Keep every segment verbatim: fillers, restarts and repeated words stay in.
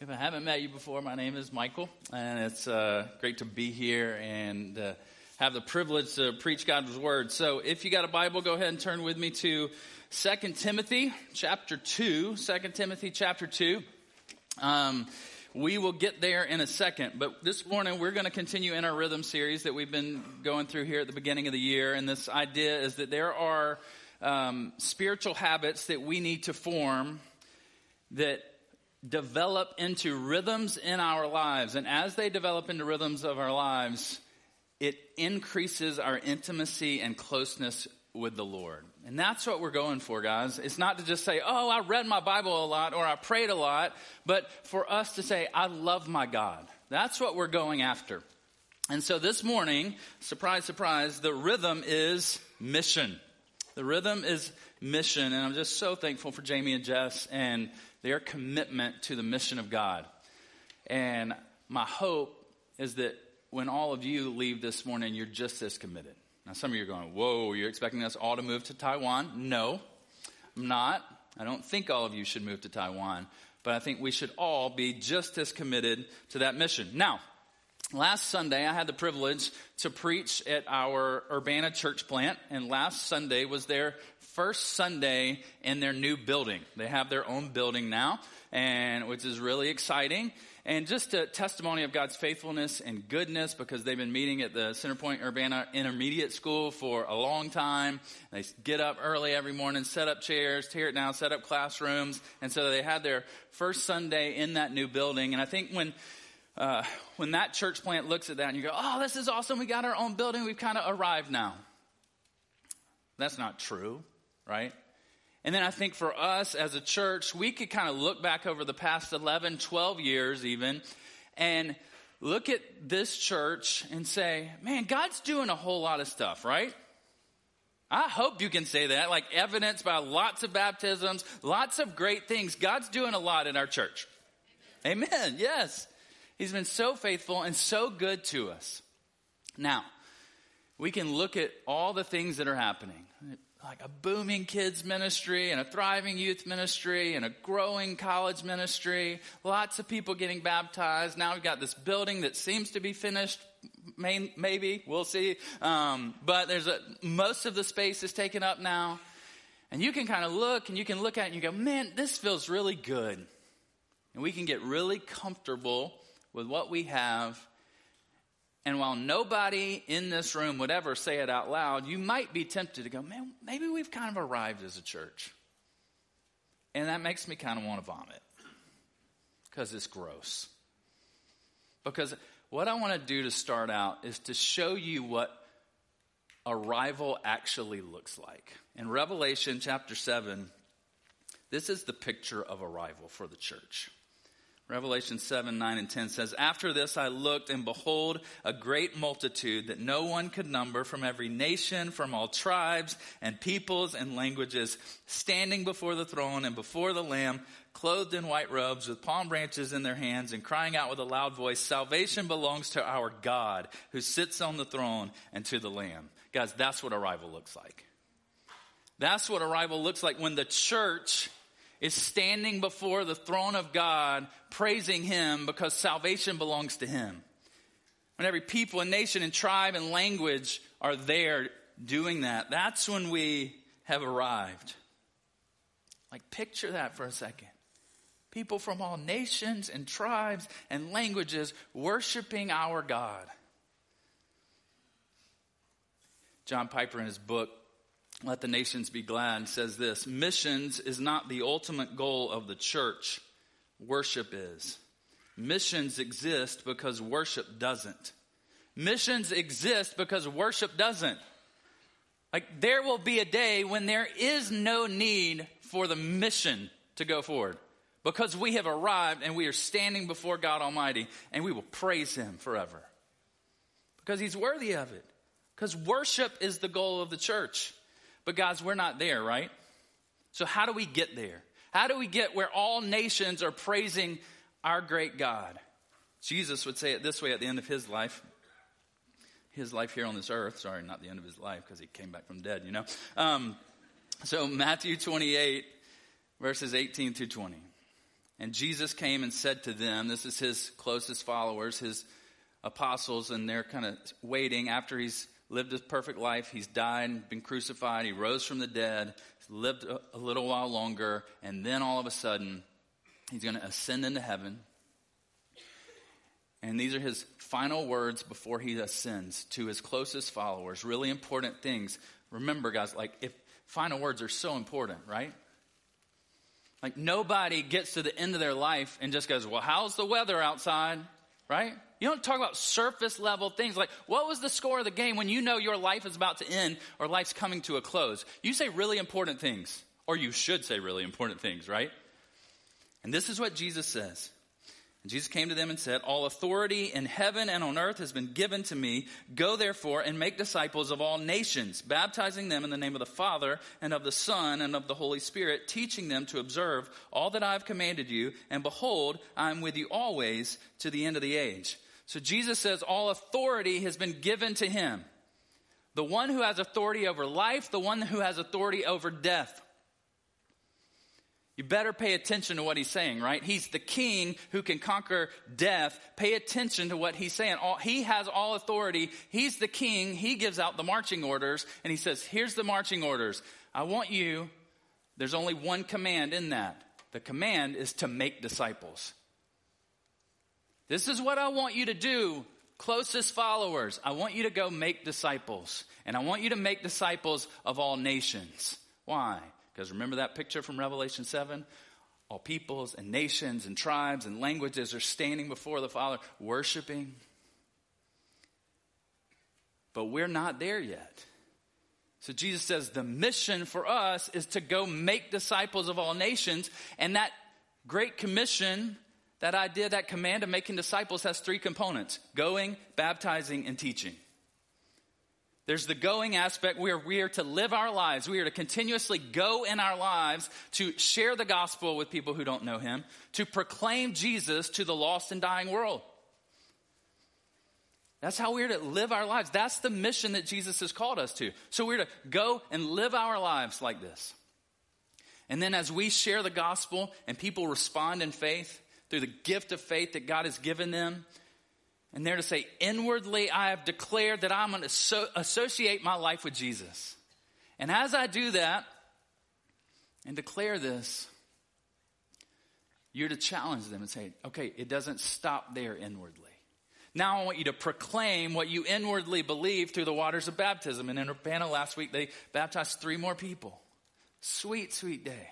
If I haven't met you before, my name is Michael, and it's uh, great to be here and uh, have the privilege to preach God's Word. So if you got a Bible, go ahead and turn with me to Second Timothy chapter two. Second Timothy chapter two. Um, we will get there in a second, but this morning we're going to continue in our rhythm series that we've been going through here at the beginning of the year, and this idea is that there are um, spiritual habits that we need to form that develop into rhythms in our lives. And as they develop into rhythms of our lives, it increases our intimacy and closeness with the Lord. And that's what we're going for, guys. It's not to just say, oh, I read my Bible a lot or I prayed a lot, but for us to say, I love my God. That's what we're going after. And so this morning, surprise, surprise, the rhythm is mission. The rhythm is mission. And I'm just so thankful for Jamie and Jess and their commitment to the mission of God. And my hope is that when all of you leave this morning, you're just as committed. Now, some of you are going, whoa, you're expecting us all to move to Taiwan? No, I'm not. I don't think all of you should move to Taiwan. But I think we should all be just as committed to that mission. Now, last Sunday, I had the privilege to preach at our Urbana church plant. And last Sunday was their first Sunday in their new building. They have their own building now, and which is really exciting. And just a testimony of God's faithfulness and goodness, because they've been meeting at the Centerpoint Urbana Intermediate School for a long time. They get up early every morning, set up chairs, tear it down, set up classrooms. And so they had their first Sunday in that new building. And I think when uh, when that church plant looks at that and you go, oh, this is awesome, we got our own building, we've kind of arrived now. That's not true. Right? And then I think for us as a church, we could kind of look back over the past eleven, twelve years even, and look at this church and say, man, God's doing a whole lot of stuff, right? I hope you can say that, like evidenced by lots of baptisms, lots of great things. God's doing a lot in our church. Amen. Amen. Yes. He's been so faithful and so good to us. Now, we can look at all the things that are happening. Like a booming kids ministry and a thriving youth ministry and a growing college ministry. Lots of people getting baptized. Now we've got this building that seems to be finished. May, maybe. We'll see. Um, but there's a, most of the space is taken up now. And you can kind of look and you can look at it and you go, man, this feels really good. And we can get really comfortable with what we have. And while nobody in this room would ever say it out loud, you might be tempted to go, man, maybe we've kind of arrived as a church. And that makes me kind of want to vomit. Because it's gross. Because what I want to do to start out is to show you what arrival actually looks like. In Revelation chapter seven, this is the picture of arrival for the church. Revelation seven, nine, and ten says, after this I looked, and behold, a great multitude that no one could number, from every nation, from all tribes and peoples and languages, standing before the throne and before the Lamb, clothed in white robes, with palm branches in their hands, and crying out with a loud voice, salvation belongs to our God, who sits on the throne, and to the Lamb. Guys, that's what arrival looks like. That's what arrival looks like when the church is standing before the throne of God, praising Him because salvation belongs to Him. When every people and nation and tribe and language are there doing that, that's when we have arrived. Like, picture that for a second. People from all nations and tribes and languages worshiping our God. John Piper, in his book, Let the Nations Be Glad, says this: missions is not the ultimate goal of the church. Worship is. Missions exist because worship doesn't. Missions exist because worship doesn't. Like, there will be a day when there is no need for the mission to go forward, because we have arrived and we are standing before God Almighty, and we will praise Him forever because He's worthy of it. Because worship is the goal of the church. But guys, we're not there, right? So how do we get there? How do we get where all nations are praising our great God? Jesus would say it this way at the end of His life. His life here on this earth. Sorry, not the end of His life, because He came back from dead, you know. Um, so Matthew twenty-eight, verses eighteen through twenty. And Jesus came and said to them, this is his closest followers, his apostles, and they're kind of waiting after he's lived his perfect life. He's died, been crucified. He rose from the dead, lived a, a little while longer. And then all of a sudden, he's going to ascend into heaven. And these are his final words before he ascends to his closest followers. Really important things. Remember, guys, like if final words are so important, right? Like nobody gets to the end of their life and just goes, well, how's the weather outside, right? You don't talk about surface level things like, what was the score of the game when you know your life is about to end or life's coming to a close? You say really important things, or you should say really important things, right? And this is what Jesus says. And Jesus came to them and said, all authority in heaven and on earth has been given to me. Go therefore and make disciples of all nations, baptizing them in the name of the Father and of the Son and of the Holy Spirit, teaching them to observe all that I have commanded you. And behold, I am with you always to the end of the age. So Jesus says all authority has been given to him. The one who has authority over life, the one who has authority over death. You better pay attention to what he's saying, right? He's the king who can conquer death. Pay attention to what he's saying. All, he has all authority. He's the king. He gives out the marching orders. And he says, here's the marching orders. I want you, there's only one command in that. The command is to make disciples. This is what I want you to do, closest followers. I want you to go make disciples. And I want you to make disciples of all nations. Why? Because remember that picture from Revelation seven? All peoples and nations and tribes and languages are standing before the Father, worshiping. But we're not there yet. So Jesus says the mission for us is to go make disciples of all nations. And that great commission, that idea, that command of making disciples has three components: going, baptizing, and teaching. There's the going aspect where we are to live our lives. We are to continuously go in our lives to share the gospel with people who don't know him, to proclaim Jesus to the lost and dying world. That's how we're to live our lives. That's the mission that Jesus has called us to. So we're to go and live our lives like this. And then as we share the gospel and people respond in faith through the gift of faith that God has given them, and they're to say, inwardly, I have declared that I'm going to so- associate my life with Jesus. And as I do that and declare this, you're to challenge them and say, okay, it doesn't stop there inwardly. Now I want you to proclaim what you inwardly believe through the waters of baptism. And in Urbana last week, they baptized three more people. Sweet, sweet day.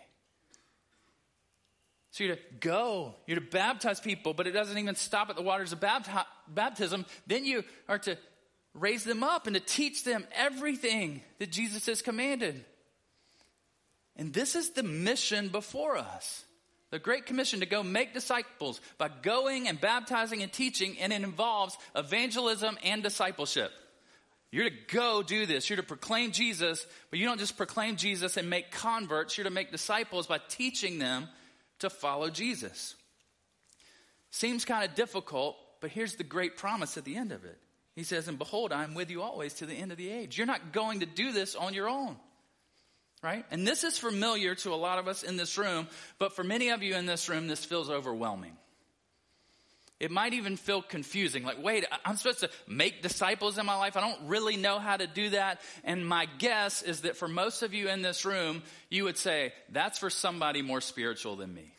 So you're to go, you're to baptize people, but it doesn't even stop at the waters of bapti- baptism. Then you are to raise them up and to teach them everything that Jesus has commanded. And this is the mission before us. The Great Commission to go make disciples by going and baptizing and teaching, and it involves evangelism and discipleship. You're to go do this. You're to proclaim Jesus, but you don't just proclaim Jesus and make converts. You're to make disciples by teaching them to follow Jesus. Seems kind of difficult, but here's the great promise at the end of it. He says, and behold, I am with you always to the end of the age. You're not going to do this on your own, right? And this is familiar to a lot of us in this room, but for many of you in this room, this feels overwhelming. It might even feel confusing. Like, wait, I'm supposed to make disciples in my life. I don't really know how to do that. And my guess is that for most of you in this room, you would say, that's for somebody more spiritual than me.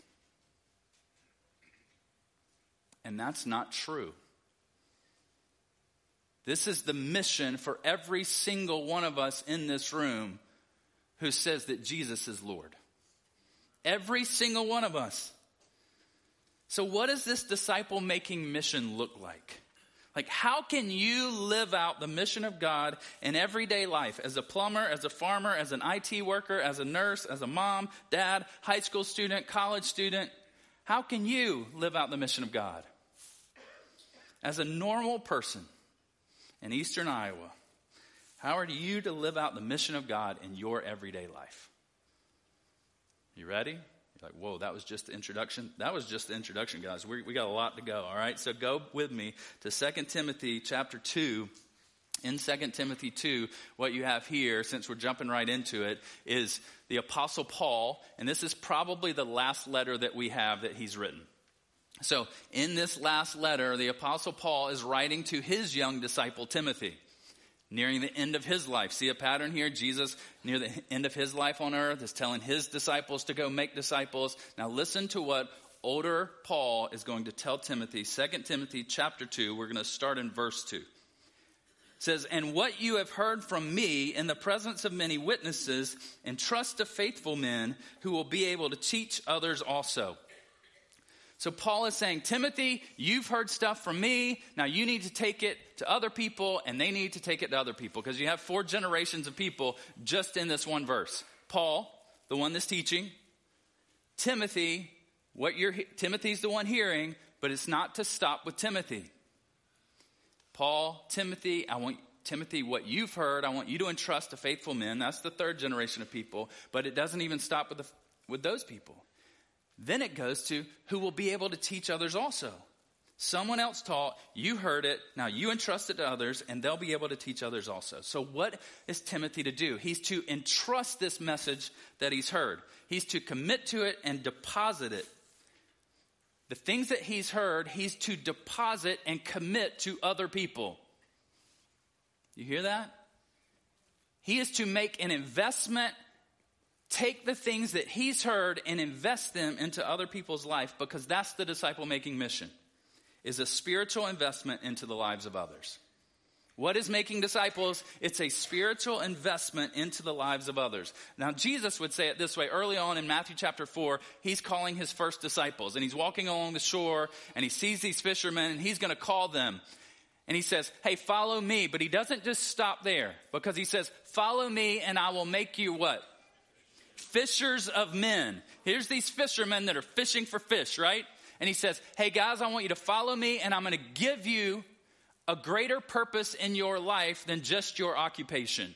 And that's not true. This is the mission for every single one of us in this room who says that Jesus is Lord. Every single one of us. So what does this disciple-making mission look like? Like, how can you live out the mission of God in everyday life? As a plumber, as a farmer, as an I T worker, as a nurse, as a mom, dad, high school student, college student. How can you live out the mission of God? As a normal person in eastern Iowa, how are you to live out the mission of God in your everyday life? You ready? Like, whoa, that was just the introduction. That was just the introduction, guys. We we got a lot to go, all right? So go with me to Second Timothy chapter two In Second Timothy two, what you have here, since we're jumping right into it, is the Apostle Paul, and this is probably the last letter that we have that he's written. So in this last letter, the Apostle Paul is writing to his young disciple Timothy, nearing the end of his life. See a pattern here? Jesus, near the end of his life on earth, is telling his disciples to go make disciples. Now listen to what older Paul is going to tell Timothy. Second Timothy chapter two, we're going to start in verse two. It says, "And what you have heard from me in the presence of many witnesses, entrust to faithful men who will be able to teach others also." So Paul is saying, Timothy, you've heard stuff from me. Now you need to take it to other people, and they need to take it to other people, because you have four generations of people just in this one verse. Paul, the one that's teaching. Timothy, what you're Timothy's the one hearing, but it's not to stop with Timothy. Paul, Timothy, I want Timothy, what you've heard, I want you to entrust to faithful men. That's the third generation of people, but it doesn't even stop with the, with those people. Then it goes to who will be able to teach others also. Someone else taught, you heard it, now you entrust it to others, and they'll be able to teach others also. So what is Timothy to do? He's to entrust this message that he's heard. He's to commit to it and deposit it. The things that he's heard, he's to deposit and commit to other people. You hear that? He is to make an investment, take the things that he's heard and invest them into other people's life, because that's the disciple-making mission, is a spiritual investment into the lives of others. What is making disciples? It's a spiritual investment into the lives of others. Now, Jesus would say it this way. Early on in Matthew chapter four, he's calling his first disciples, and he's walking along the shore, and he sees these fishermen, and he's going to call them. And he says, hey, follow me. But he doesn't just stop there, because he says, follow me, and I will make you what? Fishers of men. Here's these fishermen that are fishing for fish, right? And he says, hey, guys, I want you to follow me, and I'm going to give you a greater purpose in your life than just your occupation.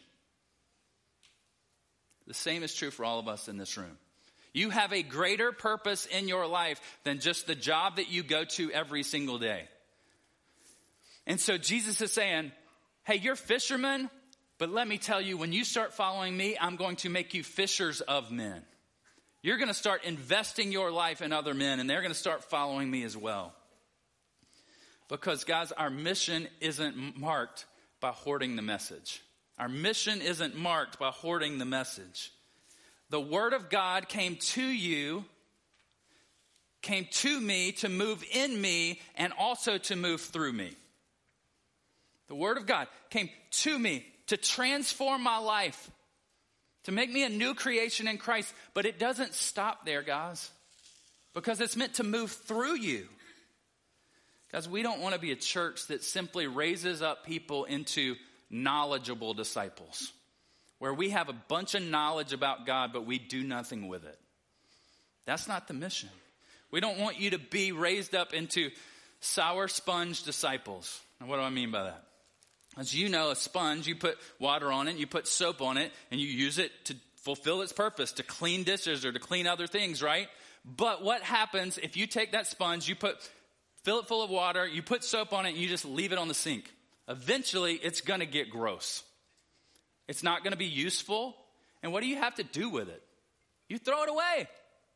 The same is true for all of us in this room. You have a greater purpose in your life than just the job that you go to every single day. And so Jesus is saying, hey, you're fishermen, but let me tell you, when you start following me, I'm going to make you fishers of men. You're going to start investing your life in other men, and they're going to start following me as well. Because, guys, our mission isn't marked by hoarding the message. Our mission isn't marked by hoarding the message. The Word of God came to you, came to me to move in me and also to move through me. The Word of God came to me to transform my life, to make me a new creation in Christ. But it doesn't stop there, guys, because it's meant to move through you. Guys, we don't want to be a church that simply raises up people into knowledgeable disciples, where we have a bunch of knowledge about God, but we do nothing with it. That's not the mission. We don't want you to be raised up into sour sponge disciples. Now, what do I mean by that? As you know, a sponge, you put water on it, you put soap on it, and you use it to fulfill its purpose, to clean dishes or to clean other things, right? But what happens if you take that sponge, you put fill it full of water, you put soap on it, and you just leave it on the sink? Eventually, it's going to get gross. It's not going to be useful. And what do you have to do with it? You throw it away.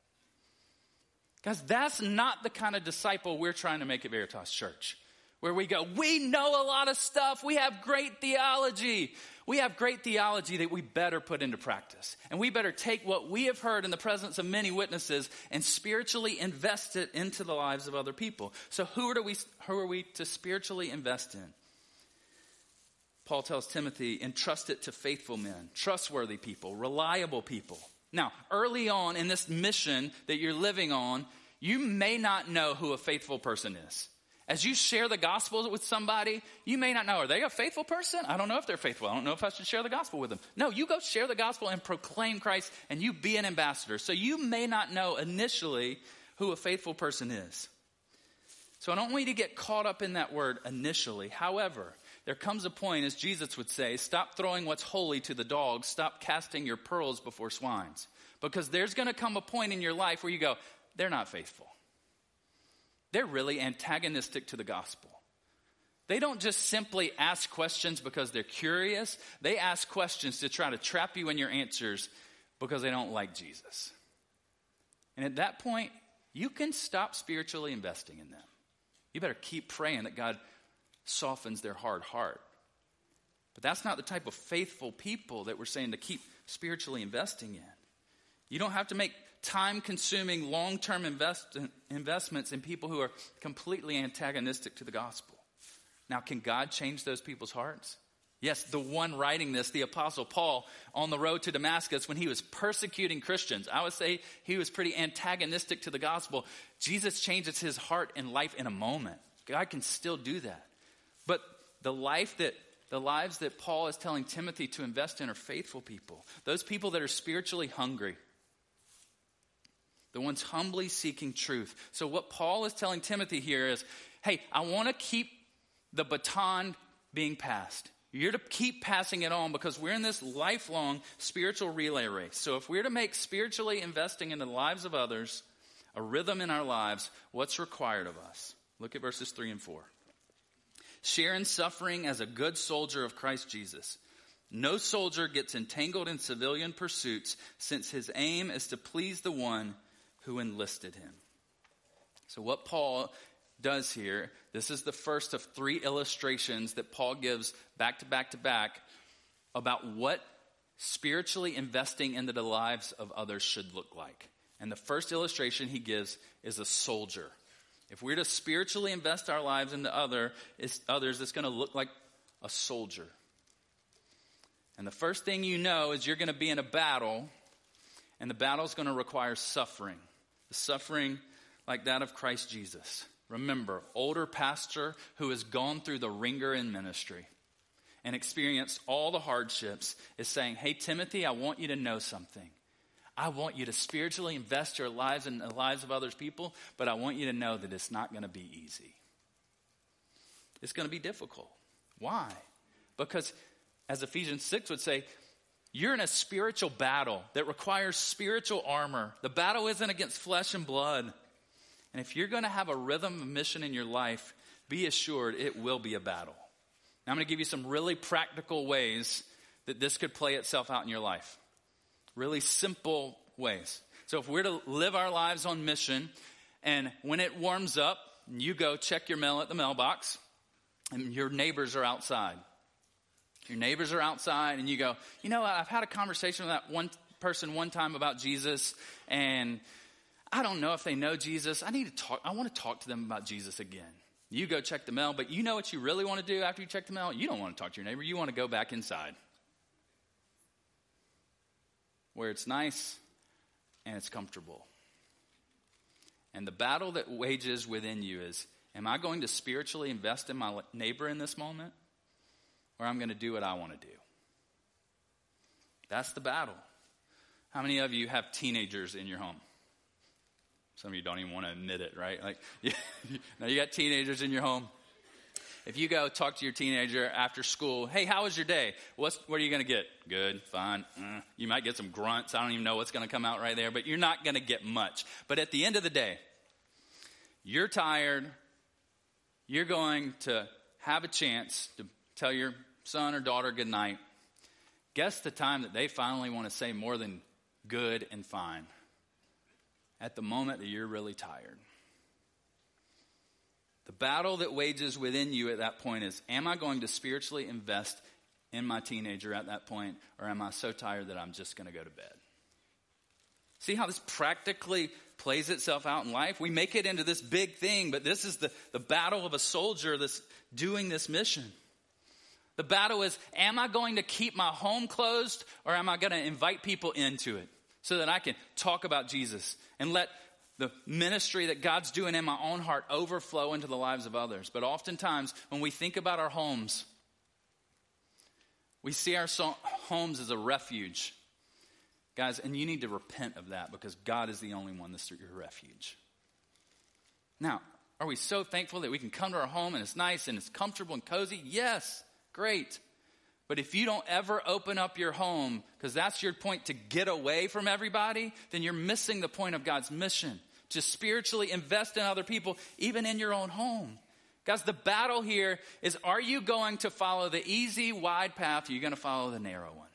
Guys, that's not the kind of disciple we're trying to make at Veritas Church, where we go, we know a lot of stuff. We have great theology. We have great theology that we better put into practice. And we better take what we have heard in the presence of many witnesses and spiritually invest it into the lives of other people. So who are we, who are we to spiritually invest in? Paul tells Timothy, entrust it to faithful men, trustworthy people, reliable people. Now, early on in this mission that you're living on, you may not know who a faithful person is. As you share the gospel with somebody, you may not know, are they a faithful person? I don't know if they're faithful. I don't know if I should share the gospel with them. No, you go share the gospel and proclaim Christ, and you be an ambassador. So you may not know initially who a faithful person is. So I don't want you to get caught up in that word initially. However, there comes a point, as Jesus would say, stop throwing what's holy to the dogs. Stop casting your pearls before swines. Because there's going to come a point in your life where you go, they're not faithful. They're really antagonistic to the gospel. they don't just simply ask questions because they're curious. They ask questions to try to trap you in your answers because they don't like Jesus. And at that point, you can stop spiritually investing in them. You better keep praying that God softens their hard heart. But that's not the type of faithful people that we're saying to keep spiritually investing in. You don't have to make time-consuming, long-term invest- investments in people who are completely antagonistic to the gospel. Now, can God change those people's hearts? Yes, the one writing this, the Apostle Paul, on the road to Damascus when he was persecuting Christians, I would say he was pretty antagonistic to the gospel. Jesus changes his heart and life in a moment. God can still do that. But the life that the lives that Paul is telling Timothy to invest in are faithful people. Those people that are spiritually hungry. The ones humbly seeking truth. So what Paul is telling Timothy here is, hey, I want to keep the baton being passed. You're to keep passing it on because we're in this lifelong spiritual relay race. So if we're to make spiritually investing in the lives of others a rhythm in our lives, what's required of us? Look at verses three and four. Share in suffering as a good soldier of Christ Jesus. No soldier gets entangled in civilian pursuits since his aim is to please the one who enlisted him. So what Paul does here, this is the first of three illustrations that Paul gives back to back to back about what spiritually investing into the lives of others should look like. And the first illustration he gives is a soldier. If we're to spiritually invest our lives into other, it's, others, it's going to look like a soldier. And the first thing you know is you're going to be in a battle, and the battle is going to require suffering. The suffering like that of Christ Jesus. Remember, older pastor who has gone through the ringer in ministry and experienced all the hardships is saying, hey, Timothy, I want you to know something. I want you to spiritually invest your lives in the lives of other people, but I want you to know that it's not going to be easy. It's going to be difficult. Why? Because as Ephesians six would say, you're in a spiritual battle that requires spiritual armor. The battle isn't against flesh and blood. And if you're going to have a rhythm of mission in your life, be assured it will be a battle. Now I'm going to give you some really practical ways that this could play itself out in your life. Really simple ways. So if we're to live our lives on mission, and when it warms up, you go check your mail at the mailbox, and your neighbors are outside. Your neighbors are outside and you go, you know, I've had a conversation with that one person one time about Jesus and I don't know if they know Jesus. I need to talk. I want to talk to them about Jesus again. You go check the mail, but you know what you really want to do after you check the mail? You don't want to talk to your neighbor. You want to go back inside where it's nice and it's comfortable. And the battle that wages within you is, am I going to spiritually invest in my neighbor in this moment? Or I'm going to do what I want to do. That's the battle. How many of you have teenagers in your home? Some of you don't even want to admit it, right? Like, you, now you got teenagers in your home. If you go talk to your teenager after school, hey, how was your day? What's, what are you going to get? Good, fine. Uh, you might get some grunts. I don't even know what's going to come out right there, but you're not going to get much. But at the end of the day, you're tired. You're going to have a chance to tell your son or daughter good night. Guess the time that they finally want to say more than good and fine. At the moment that you're really tired. The battle that wages within you at that point is, am I going to spiritually invest in my teenager at that point, or am I so tired that I'm just going to go to bed? See how this practically plays itself out in life? We make it into this big thing, but this is the, the battle of a soldier that's doing this mission. The battle is, am I going to keep my home closed, or am I going to invite people into it so that I can talk about Jesus and let the ministry that God's doing in my own heart overflow into the lives of others? But oftentimes, when we think about our homes, we see our so- homes as a refuge. Guys, and you need to repent of that because God is the only one that's your refuge. Now, are we so thankful that we can come to our home and it's nice and it's comfortable and cozy? Yes, great. But if you don't ever open up your home because that's your point to get away from everybody, then you're missing the point of God's mission. To spiritually invest in other people, even in your own home. Guys, the battle here is, are you going to follow the easy, wide path, or are you going to follow the narrow one?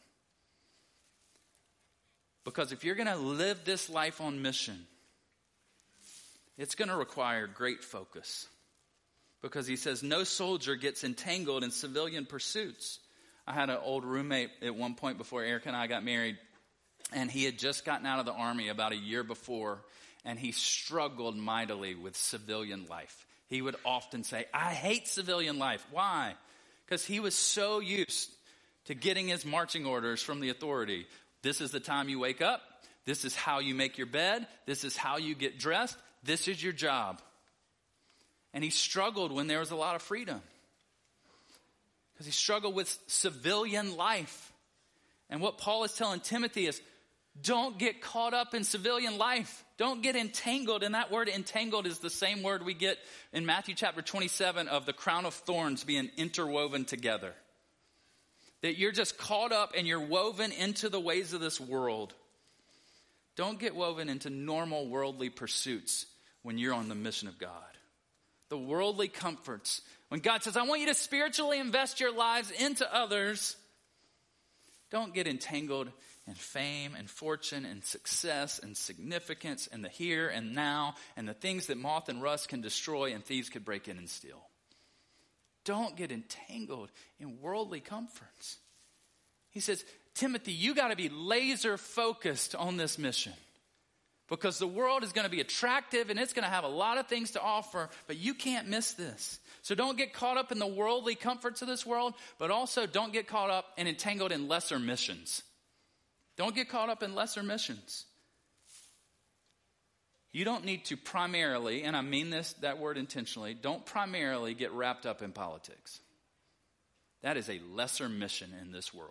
Because if you're going to live this life on mission, it's going to require great focus. Because he says, no soldier gets entangled in civilian pursuits. I had an old roommate at one point before Eric and I got married, and he had just gotten out of the army about a year before, and he struggled mightily with civilian life. He would often say, I hate civilian life. Why? Because he was so used to getting his marching orders from the authority. This is the time you wake up. This is how you make your bed. This is how you get dressed. This is your job. And he struggled when there was a lot of freedom. Because he struggled with civilian life. And what Paul is telling Timothy is, don't get caught up in civilian life. Don't get entangled. And that word entangled is the same word we get in Matthew chapter twenty-seven of the crown of thorns being interwoven together. That you're just caught up and you're woven into the ways of this world. Don't get woven into normal worldly pursuits when you're on the mission of God. The worldly comforts. When God says, I want you to spiritually invest your lives into others, don't get entangled in fame and fortune and success and significance and the here and now and the things that moth and rust can destroy and thieves could break in and steal. Don't get entangled in worldly comforts. He says, Timothy, you got to be laser focused on this mission. Because the world is going to be attractive and it's going to have a lot of things to offer, but you can't miss this. So don't get caught up in the worldly comforts of this world, but also don't get caught up and entangled in lesser missions. Don't get caught up in lesser missions. You don't need to primarily, and I mean this, that word intentionally, don't primarily get wrapped up in politics. That is a lesser mission in this world.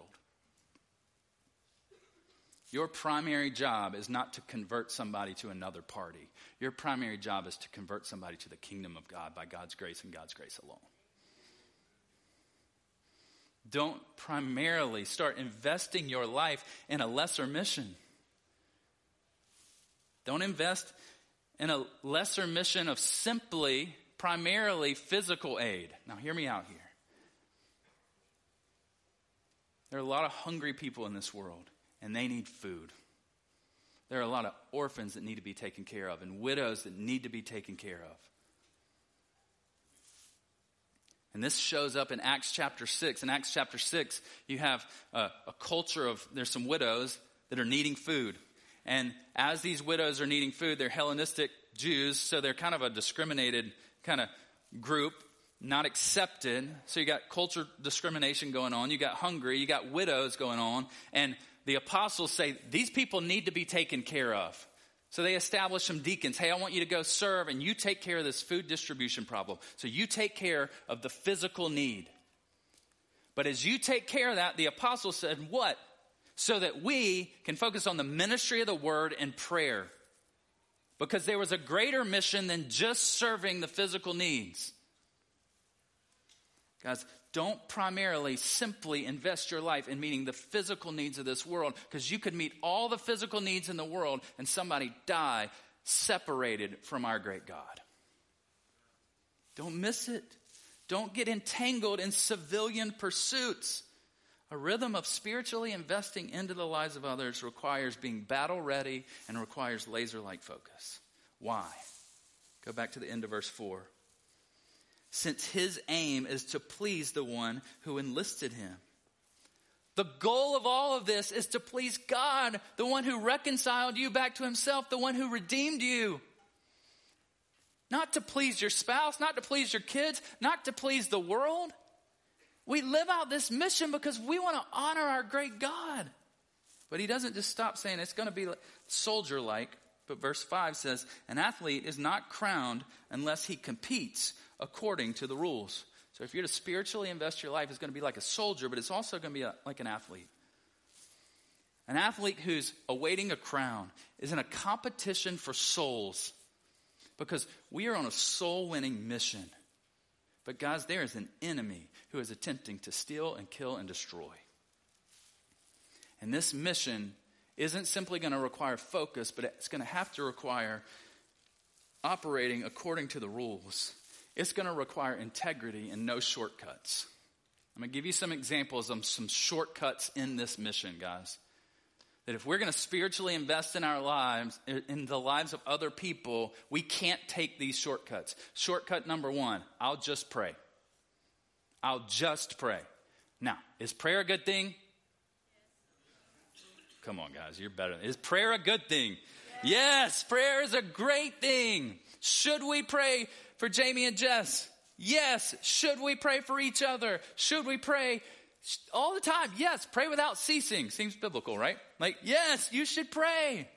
Your primary job is not to convert somebody to another party. Your primary job is to convert somebody to the kingdom of God by God's grace and God's grace alone. Don't primarily start investing your life in a lesser mission. Don't invest in a lesser mission of simply, primarily physical aid. Now hear me out here. There are a lot of hungry people in this world. And they need food. There are a lot of orphans that need to be taken care of and widows that need to be taken care of. And this shows up in Acts chapter six. In Acts chapter six, you have a, a culture of, there's some widows that are needing food. And as these widows are needing food, they're Hellenistic Jews, so they're kind of a discriminated kind of group, not accepted. So you got culture discrimination going on. You got hungry. You got widows going on. And the apostles say, these people need to be taken care of. So they establish some deacons. Hey, I want you to go serve and you take care of this food distribution problem. So you take care of the physical need. But as you take care of that, the apostles said, what? So that we can focus on the ministry of the word and prayer. Because there was a greater mission than just serving the physical needs. Guys, don't primarily simply invest your life in meeting the physical needs of this world, because you could meet all the physical needs in the world and somebody die separated from our great God. Don't miss it. Don't get entangled in civilian pursuits. A rhythm of spiritually investing into the lives of others requires being battle ready and requires laser-like focus. Why? Go back to the end of verse four. Since his aim is to please the one who enlisted him. The goal of all of this is to please God, the one who reconciled you back to himself, the one who redeemed you. Not to please your spouse, not to please your kids, not to please the world. We live out this mission because we want to honor our great God. But he doesn't just stop saying it's going to be soldier-like. But verse five says, an athlete is not crowned unless he competes according to the rules. So if you're to spiritually invest your life, it's going to be like a soldier, but it's also going to be a, like an athlete. An athlete who's awaiting a crown is in a competition for souls, because we are on a soul-winning mission. But guys, there is an enemy who is attempting to steal and kill and destroy. And this mission isn't simply going to require focus, but it's going to have to require operating according to the rules. it's going to require integrity and no shortcuts. I'm going to give you some examples of some shortcuts in this mission, guys. That if we're going to spiritually invest in our lives, in the lives of other people, we can't take these shortcuts. Shortcut number one, I'll just pray. I'll just pray. Now, is prayer a good thing? Come on, guys, you're better. Is prayer a good thing? Yes, prayer is a great thing. Should we pray for Jamie and Jess? Yes. Should we pray for each other? Should we pray all the time? Yes. Pray without ceasing. Seems biblical, right? Like, yes, you should pray.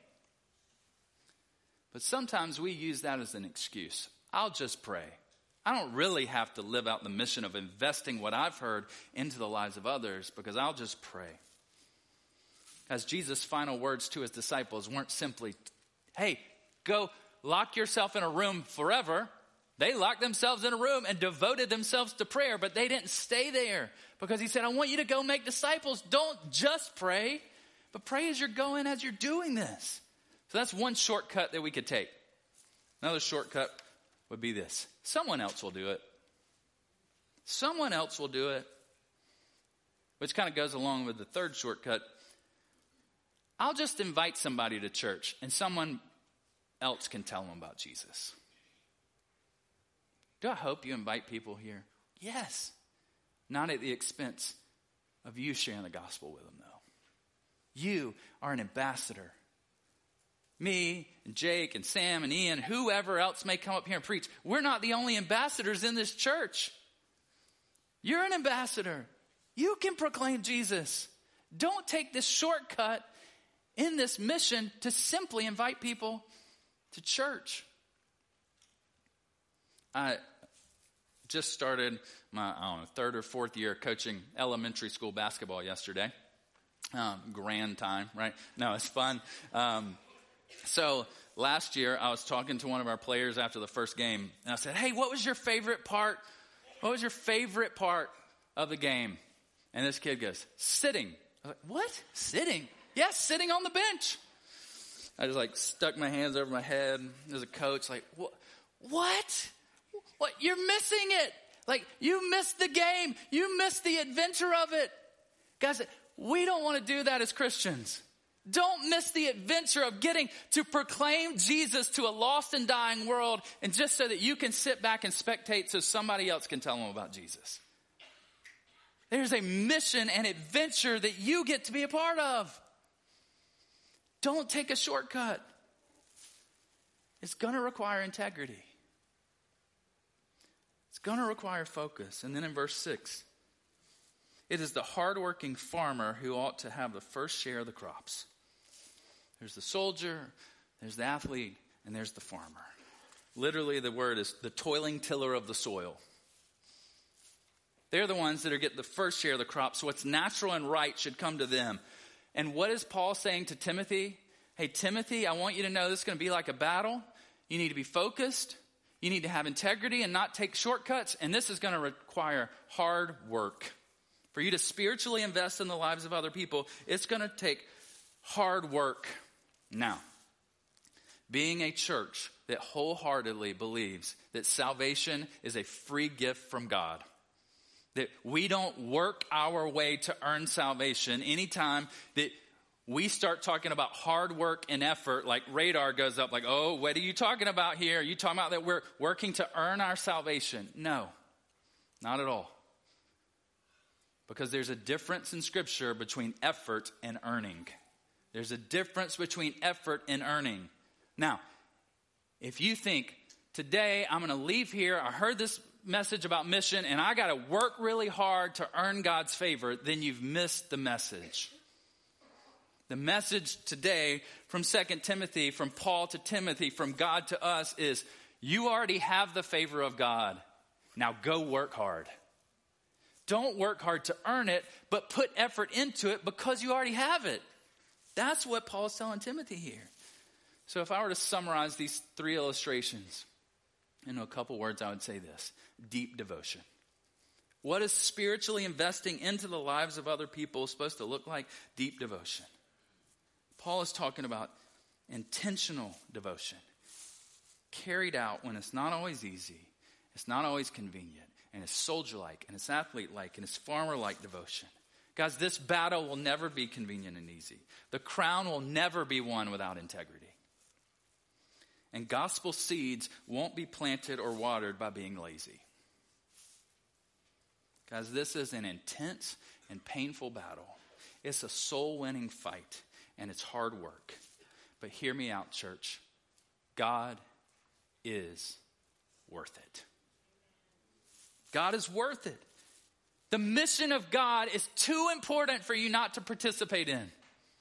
But sometimes we use that as an excuse. I'll just pray. I don't really have to live out the mission of investing what I've heard into the lives of others because I'll just pray. As Jesus' final words to his disciples weren't simply, hey, go lock yourself in a room forever. They locked themselves in a room and devoted themselves to prayer, but they didn't stay there because he said, I want you to go make disciples. Don't just pray, but pray as you're going, as you're doing this. So that's one shortcut that we could take. Another shortcut would be this. Someone else will do it. Someone else will do it. Which kind of goes along with the third shortcut. I'll just invite somebody to church and someone else can tell them about Jesus. Do I hope you invite people here? Yes. Not at the expense of you sharing the gospel with them, though. You are an ambassador. Me and Jake and Sam and Ian, whoever else may come up here and preach, we're not the only ambassadors in this church. You're an ambassador. You can proclaim Jesus. Don't take this shortcut in this mission to simply invite people to church. I just started my I don't know, third or fourth year coaching elementary school basketball yesterday. Um, grand time, right? No, it's fun. Um, so last year I was talking to one of our players after the first game, and I said, hey, what was your favorite part? What was your favorite part of the game? And this kid goes, sitting. I was like, what? Sitting? Yes, sitting on the bench. I just like stuck my hands over my head as a coach, like, what? What? What? You're missing it. Like, you missed the game. You missed the adventure of it. Guys, we don't want to do that as Christians. Don't miss the adventure of getting to proclaim Jesus to a lost and dying world, and just so that you can sit back and spectate so somebody else can tell them about Jesus. There's a mission and adventure that you get to be a part of. Don't take a shortcut. It's going to require integrity. It's going to require focus. And then in verse six, it is the hardworking farmer who ought to have the first share of the crops. There's the soldier, there's the athlete, and there's the farmer. Literally, the word is the toiling tiller of the soil. They're the ones that are getting the first share of the crop, so what's natural and right should come to them. And what is Paul saying to Timothy? Hey, Timothy, I want you to know this is going to be like a battle. You need to be focused. You need to have integrity and not take shortcuts. And this is going to require hard work. For you to spiritually invest in the lives of other people, it's going to take hard work. Now, being a church that wholeheartedly believes that salvation is a free gift from God, that we don't work our way to earn salvation. Anytime that we start talking about hard work and effort, like radar goes up, like, oh, what are you talking about here? Are you talking about that we're working to earn our salvation? No, not at all. Because there's a difference in Scripture between effort and earning. There's a difference between effort and earning. Now, if you think, today I'm going to leave here, I heard this message about mission, and I got to work really hard to earn God's favor, then you've missed the message. The message today from Second Timothy, from Paul to Timothy, from God to us is, you already have the favor of God. Now go work hard. Don't work hard to earn it, but put effort into it because you already have it. That's what Paul's telling Timothy here. So if I were to summarize these three illustrations in a couple words, I would say this: deep devotion. What is spiritually investing into the lives of other people supposed to look like? Deep devotion. Paul is talking about intentional devotion, carried out when it's not always easy, It's not always convenient. And it's soldier-like, and it's athlete-like, and it's farmer-like devotion. Guys, this battle will never be convenient and easy. The crown will never be won without integrity. And gospel seeds won't be planted or watered by being lazy. Guys, this is an intense and painful battle. It's a soul-winning fight, and it's hard work. But hear me out, church. God is worth it. God is worth it. The mission of God is too important for you not to participate in.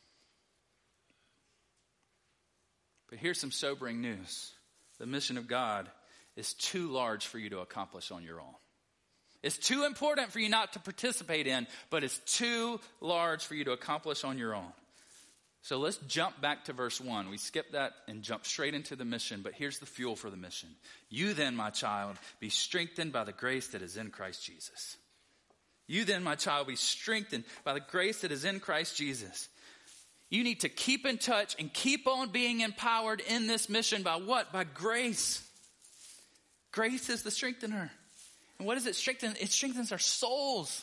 But here's some sobering news. The mission of God is too large for you to accomplish on your own. It's too important for you not to participate in, but it's too large for you to accomplish on your own. So let's jump back to verse one. We skipped that and jump straight into the mission, but here's the fuel for the mission. You then, my child, be strengthened by the grace that is in Christ Jesus. You then, my child, be strengthened by the grace that is in Christ Jesus. You need to keep in touch and keep on being empowered in this mission by what? By grace. Grace is the strengthener. And what does it strengthen? It strengthens our souls.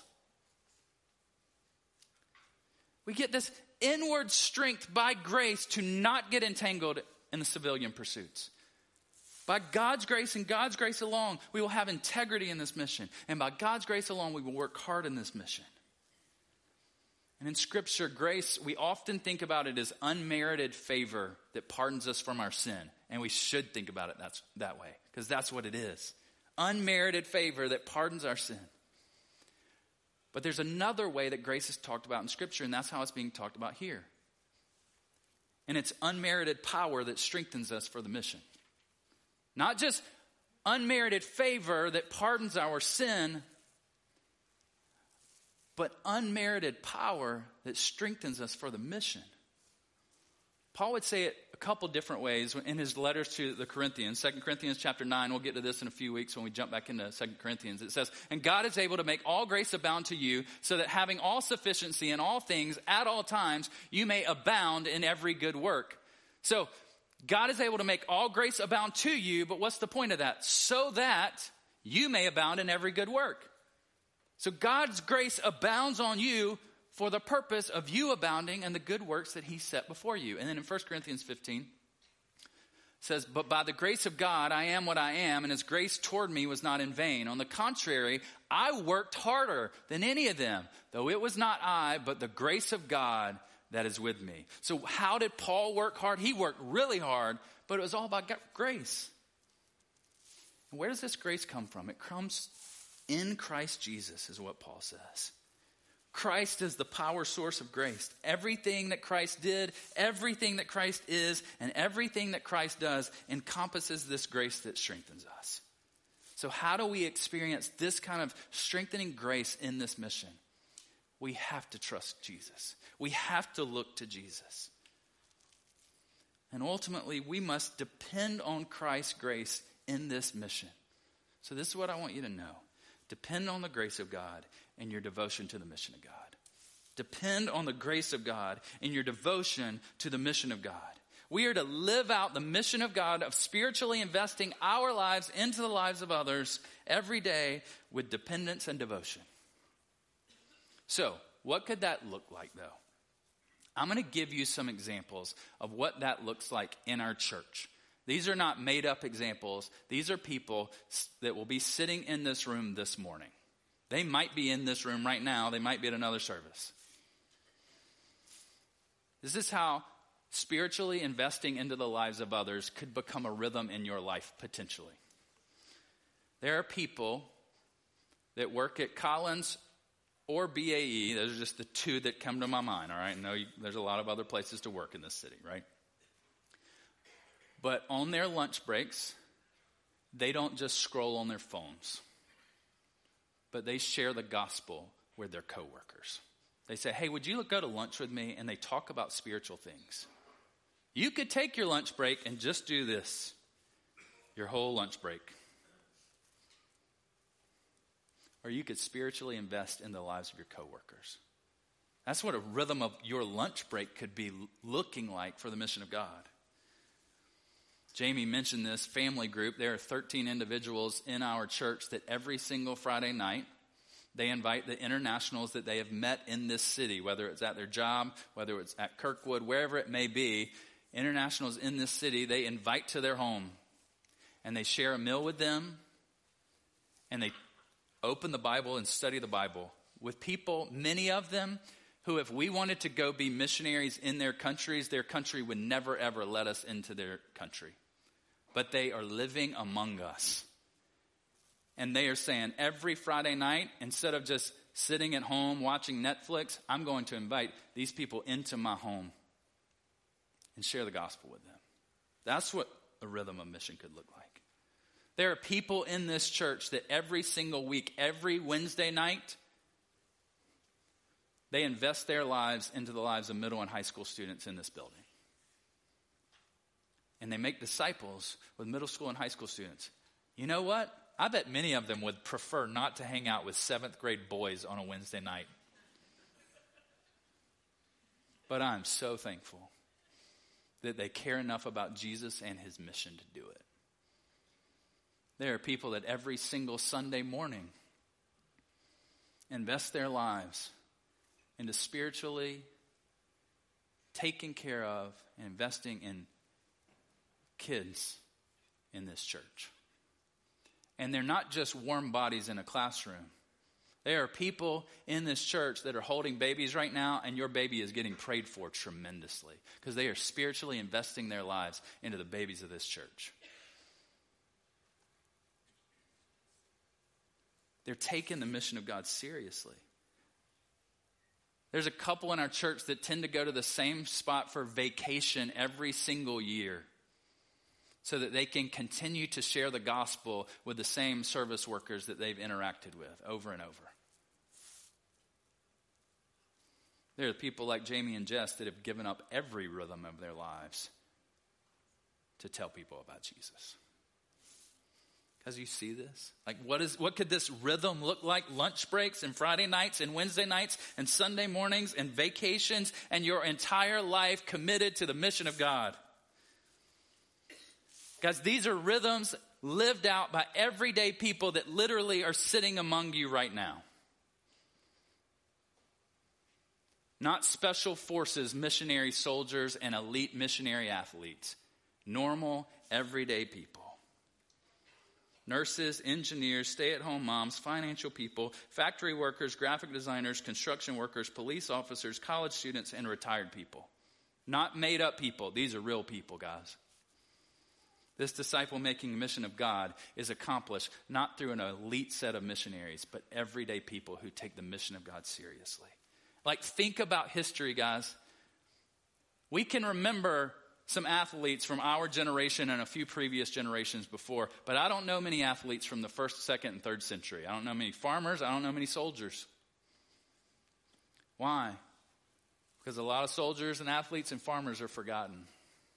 We get this inward strength by grace to not get entangled in the civilian pursuits. By God's grace and God's grace alone, we will have integrity in this mission. And by God's grace alone, we will work hard in this mission. And in Scripture, grace, we often think about it as unmerited favor that pardons us from our sin. And we should think about it that's, that way, because that's what it is. Unmerited favor that pardons our sin. But there's another way that grace is talked about in Scripture, and that's how it's being talked about here. And it's unmerited power that strengthens us for the mission. Not just unmerited favor that pardons our sin, but unmerited power that strengthens us for the mission. Paul would say it a couple different ways in his letters to the Corinthians. Second Corinthians chapter nine, we'll get to this in a few weeks when we jump back into Second Corinthians. It says, and God is able to make all grace abound to you, so that having all sufficiency in all things at all times, you may abound in every good work. So, God is able to make all grace abound to you, but what's the point of that? So that you may abound in every good work. So God's grace abounds on you for the purpose of you abounding in the good works that he set before you. And then in First Corinthians fifteen, it says, but by the grace of God, I am what I am, and his grace toward me was not in vain. On the contrary, I worked harder than any of them, though it was not I, but the grace of God that is with me. So how did Paul work hard? He worked really hard, but it was all about grace. And where does this grace come from? It comes in Christ Jesus, is what Paul says. Christ is the power source of grace. Everything that Christ did, everything that Christ is, and everything that Christ does encompasses this grace that strengthens us. So how do we experience this kind of strengthening grace in this mission? We have to trust Jesus. We have to look to Jesus. And ultimately, we must depend on Christ's grace in this mission. So this is what I want you to know. Depend on the grace of God in your devotion to the mission of God. Depend on the grace of God in your devotion to the mission of God. We are to live out the mission of God of spiritually investing our lives into the lives of others every day with dependence and devotion. So, what could that look like, though? I'm going to give you some examples of what that looks like in our church. These are not made-up examples. These are people that will be sitting in this room this morning. They might be in this room right now. They might be at another service. This is how spiritually investing into the lives of others could become a rhythm in your life, potentially. There are people that work at Collins or B A E. Those are just the two that come to my mind, all right? I know you, there's a lot of other places to work in this city, right? But on their lunch breaks, they don't just scroll on their phones, but they share the gospel with their coworkers. They say, hey, would you go to lunch with me? And they talk about spiritual things. You could take your lunch break and just do this, your whole lunch break. Or you could spiritually invest in the lives of your coworkers. That's what a rhythm of your lunch break could be looking like for the mission of God. Jamie mentioned this family group. There are thirteen individuals in our church that every single Friday night, they invite the internationals that they have met in this city, whether it's at their job, whether it's at Kirkwood, wherever it may be, internationals in this city, they invite to their home. And they share a meal with them, and they open the Bible and study the Bible with people, many of them, who if we wanted to go be missionaries in their countries, their country would never ever let us into their country. But they are living among us. And they are saying every Friday night, instead of just sitting at home watching Netflix, I'm going to invite these people into my home and share the gospel with them. That's what a rhythm of mission could look like. There are people in this church that every single week, every Wednesday night, they invest their lives into the lives of middle and high school students in this building. And they make disciples with middle school and high school students. You know what? I bet many of them would prefer not to hang out with seventh grade boys on a Wednesday night. But I'm so thankful that they care enough about Jesus and his mission to do it. There are people that every single Sunday morning invest their lives into spiritually taking care of and investing in kids in this church. And they're not just warm bodies in a classroom. There are people in this church that are holding babies right now, and your baby is getting prayed for tremendously because they are spiritually investing their lives into the babies of this church. They're taking the mission of God seriously. There's a couple in our church that tend to go to the same spot for vacation every single year so that they can continue to share the gospel with the same service workers that they've interacted with over and over. There are people like Jamie and Jess that have given up every rhythm of their lives to tell people about Jesus. Because you see this? Like, what is what could this rhythm look like? Lunch breaks and Friday nights and Wednesday nights and Sunday mornings and vacations and your entire life committed to the mission of God. Guys, these are rhythms lived out by everyday people that literally are sitting among you right now. Not special forces, missionary soldiers, and elite missionary athletes. Normal, everyday people. Nurses, engineers, stay-at-home moms, financial people, factory workers, graphic designers, construction workers, police officers, college students, and retired people. Not made-up people. These are real people, guys. This disciple-making mission of God is accomplished not through an elite set of missionaries, but everyday people who take the mission of God seriously. Like, think about history, guys. We can remember some athletes from our generation and a few previous generations before, but I don't know many athletes from the first, second, and third century. I don't know many farmers. I don't know many soldiers. Why? Because a lot of soldiers and athletes and farmers are forgotten.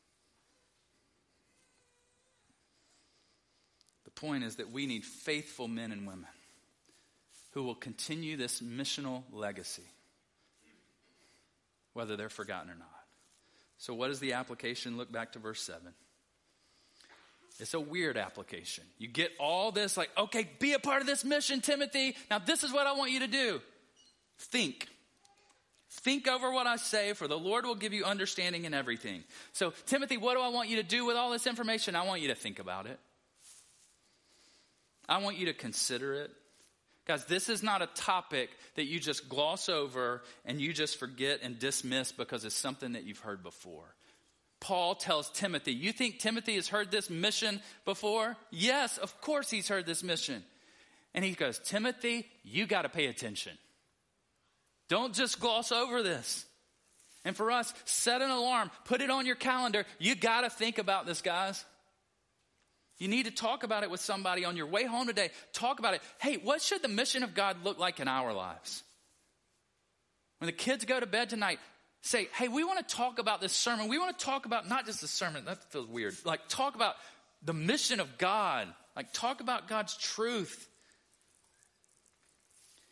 The point is that we need faithful men and women who will continue this missional legacy, whether they're forgotten or not. So what is the application? Look back to verse seven. It's a weird application. You get all this like, okay, be a part of this mission, Timothy. Now this is what I want you to do. Think. Think over what I say, for the Lord will give you understanding in everything. So, Timothy, what do I want you to do with all this information? I want you to think about it. I want you to consider it. Guys, this is not a topic that you just gloss over and you just forget and dismiss because it's something that you've heard before. Paul tells Timothy, you think Timothy has heard this mission before? Yes, of course he's heard this mission. And he goes, Timothy, you got to pay attention. Don't just gloss over this. And for us, set an alarm, put it on your calendar. You got to think about this, guys. You need to talk about it with somebody on your way home today. Talk about it. Hey, what should the mission of God look like in our lives? When the kids go to bed tonight, say, hey, we want to talk about this sermon. We want to talk about not just the sermon. That feels weird. Like, talk about the mission of God. Like, talk about God's truth.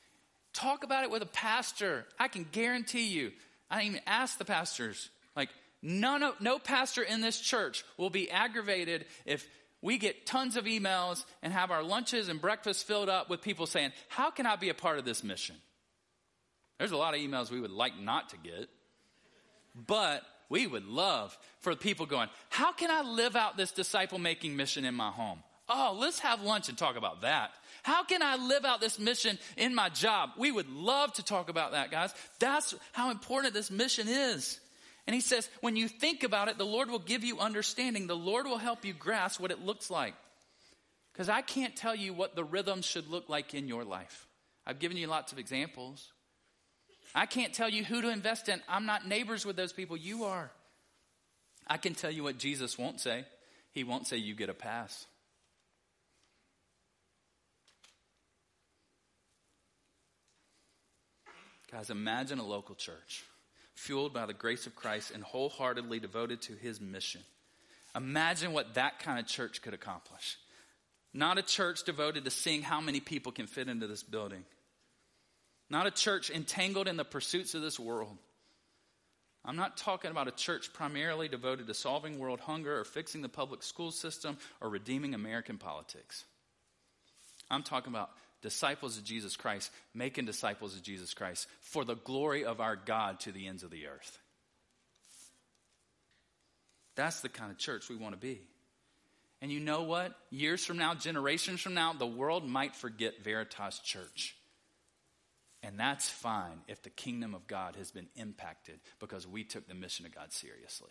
Talk about it with a pastor. I can guarantee you. I didn't even ask the pastors. Like, none of, no pastor in this church will be aggravated if we get tons of emails and have our lunches and breakfasts filled up with people saying, how can I be a part of this mission? There's a lot of emails we would like not to get, but we would love for people going, how can I live out this disciple-making mission in my home? Oh, let's have lunch and talk about that. How can I live out this mission in my job? We would love to talk about that, guys. That's how important this mission is. And he says, when you think about it, the Lord will give you understanding. The Lord will help you grasp what it looks like. Because I can't tell you what the rhythm should look like in your life. I've given you lots of examples. I can't tell you who to invest in. I'm not neighbors with those people. You are. I can tell you what Jesus won't say. He won't say you get a pass. Guys, imagine a local church fueled by the grace of Christ and wholeheartedly devoted to his mission. Imagine what that kind of church could accomplish. Not a church devoted to seeing how many people can fit into this building. Not a church entangled in the pursuits of this world. I'm not talking about a church primarily devoted to solving world hunger or fixing the public school system or redeeming American politics. I'm talking about disciples of Jesus Christ, making disciples of Jesus Christ for the glory of our God to the ends of the earth. That's the kind of church we want to be. And you know what? Years from now, generations from now, the world might forget Veritas Church. And that's fine if the kingdom of God has been impacted because we took the mission of God seriously.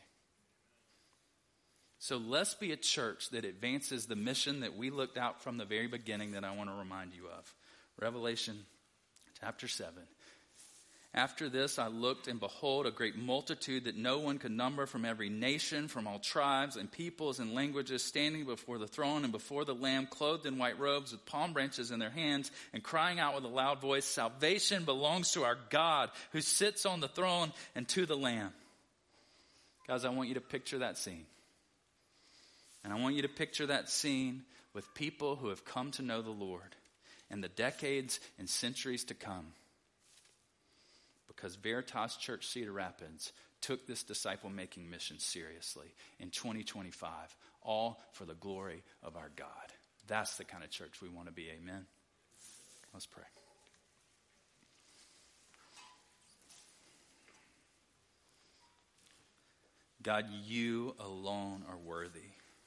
So let's be a church that advances the mission that we looked out from the very beginning that I want to remind you of. Revelation chapter seven. After this I looked, and behold, a great multitude that no one could number, from every nation, from all tribes and peoples and languages, standing before the throne and before the Lamb, clothed in white robes with palm branches in their hands, and crying out with a loud voice, salvation belongs to our God who sits on the throne and to the Lamb. Guys, I want you to picture that scene. And I want you to picture that scene with people who have come to know the Lord in the decades and centuries to come. Because Veritas Church Cedar Rapids took this disciple-making mission seriously in twenty twenty-five, all for the glory of our God. That's the kind of church we want to be, amen? Let's pray. God, you alone are worthy.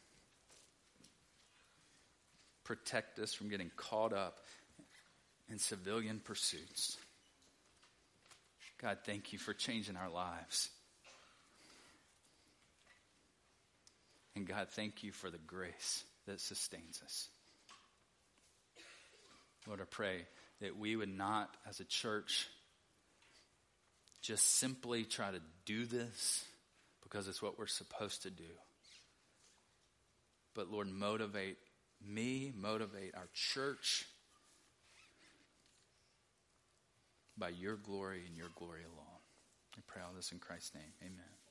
Protect us from getting caught up in civilian pursuits. God, thank you for changing our lives. And God, thank you for the grace that sustains us. Lord, I pray that we would not, as a church, just simply try to do this because it's what we're supposed to do. But Lord, motivate me, motivate our church by your glory and your glory alone. I pray all this in Christ's name. Amen.